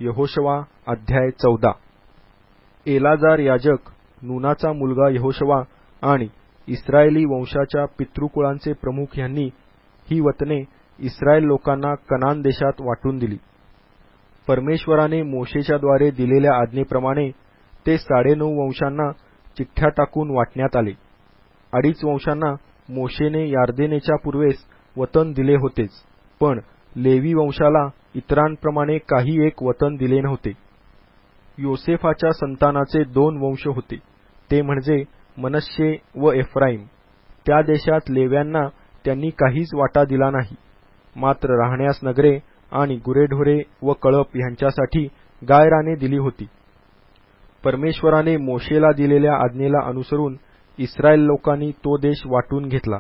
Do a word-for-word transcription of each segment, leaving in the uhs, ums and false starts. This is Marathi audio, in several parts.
यहोशवा अध्याय चौदा. एलाजार याजक, नूनाचा मुलगा यहोशवा आणि इस्रायली वंशाच्या पितृकुळांचे प्रमुख यांनी ही वतने इस्रायल लोकांना कनान देशात वाटून दिली. परमेश्वराने मोशेच्या द्वारे दिलेल्या आज्ञेप्रमाणे ते साडेनऊ वंशांना चिठ्ठ्या टाकून वाटण्यात आले. अडीच वंशांना मोशेने यार्देनेच्या पूर्वेस वतन दिले होतेच, पण लेवी वंशाला इतरांप्रमाणे काही एक वतन दिले नव्हते. योसेफाच्या संतानाचे दोन वंश होते, ते म्हणजे मनश्शे व एफ्राईम. त्या देशात लेव्यांना त्यांनी काहीच वाटा दिला नाही, मात्र राहण्यास नगरे आणि गुरेढोरे व कळप ह्यांच्यासाठी गायराने दिली होती. परमेश्वराने मोशेला दिलेल्या आज्ञेला अनुसरून इस्रायल लोकांनी तो देश वाटून घेतला.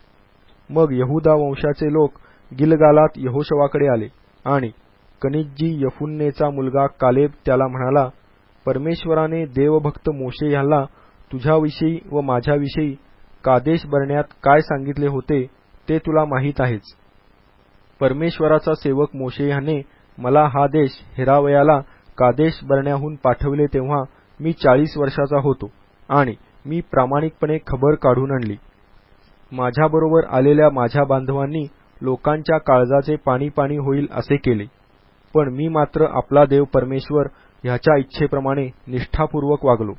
मग यहुदा वंशाचे लोक गिलगालात यहोशवाकडे आले आणि कनिज्जी यफुन्नेचा मुलगा कालेब त्याला म्हणाला, परमेश्वराने देवभक्त मोशे ह्याला तुझ्याविषयी व माझ्याविषयी कादेश बर्ण्यात काय सांगितले होते ते तुला माहीत आहेच. परमेश्वराचा सेवक मोशे ह्याने मला हा देश हेरावयाला कादेश बर्ण्याहून पाठवले तेव्हा मी चाळीस वर्षाचा होतो आणि मी प्रामाणिकपणे खबर काढून आणली. माझ्याबरोबर आलेल्या माझ्या बांधवांनी लोकांच्या काळजाचे पाणी पाणी होईल असे केले, पण मी मात्र आपला देव परमेश्वर ह्याच्या इच्छेप्रमाणे निष्ठापूर्वक वागलो.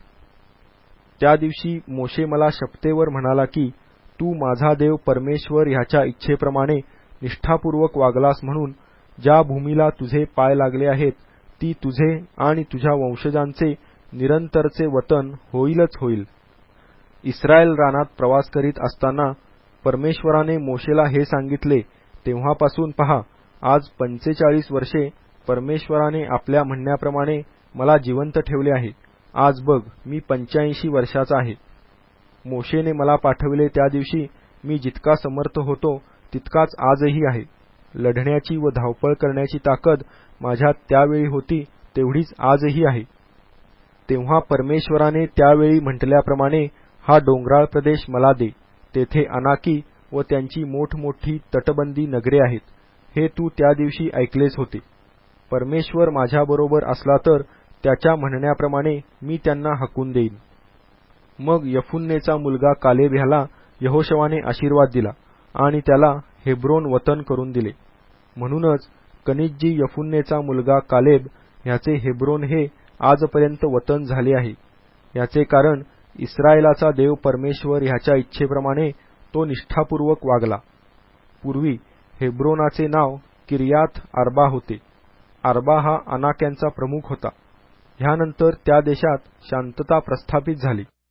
त्या दिवशी मोशे मला शपथेवर म्हणाला की तू माझा देव परमेश्वर ह्याच्या इच्छेप्रमाणे निष्ठापूर्वक वागलास म्हणून ज्या भूमीला तुझे पाय लागले आहेत ती तुझे आणि तुझ्या वंशजांचे निरंतरचे वतन होईलच होईल. इस्रायल रानात प्रवास करीत असताना परमेश्वराने मोशेला हे सांगितले तेव्हापासून पहा, आज पंचेचाळीस वर्षे परमेश्वराने आपल्या म्हणण्याप्रमाणे मला जिवंत ठेवले आहे. आज बघ, मी पंच्याऐंशी वर्षाचा आहे. मोशेने मला पाठविले त्या दिवशी मी जितका समर्थ होतो तितकाच आजही आहे. लढण्याची व धावपळ करण्याची ताकद माझ्यात त्यावेळी होती तेवढीच आजही आहे. तेव्हा परमेश्वराने त्यावेळी म्हटल्याप्रमाणे हा डोंगराळ प्रदेश मला दे. तेथे अनाकी व त्यांची मोठमोठी तटबंदी नगरे आहेत, हे तू त्या दिवशी ऐकलेच होते. परमेश्वर माझ्याबरोबर असला तर त्याच्या म्हणण्याप्रमाणे मी त्यांना हाकून देईन. मग यफुन्नेचा मुलगा कालेब ह्याला यहोशवाने आशीर्वाद दिला आणि त्याला हेब्रोन वतन करून दिले. म्हणूनच कनिज्जी यफुन्नेचा मुलगा कालेब ह्याचे हेब्रोन हे आजपर्यंत वतन झाले आहे. याचे कारण इस्रायलाचा देव परमेश्वर ह्याच्या इच्छेप्रमाणे तो निष्ठापूर्वक वागला. पूर्वी हेब्रोनाचे नाव किर्याथ आर्बा होते. आर्बा हा अनाक्यांचा प्रमुख होता. ह्यानंतर त्या देशात शांतता प्रस्थापित झाली.